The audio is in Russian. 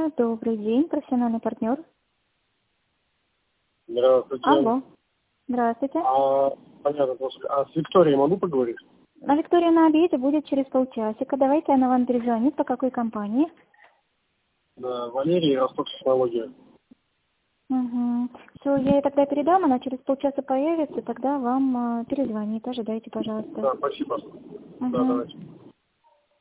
Здравствуйте, добрый день, профессиональный партнер. Здравствуйте. Алло, здравствуйте. Понятно, с Викторией могу поговорить? А Виктория на обеде будет через полчасика. Давайте она вам перезвонит. По какой компании? Да, Валерий, Росток технология. Угу. Все, я ей тогда передам, она через полчаса появится, тогда вам перезвонит. Ожидайте, пожалуйста. Да, спасибо. Да, Угу. давайте.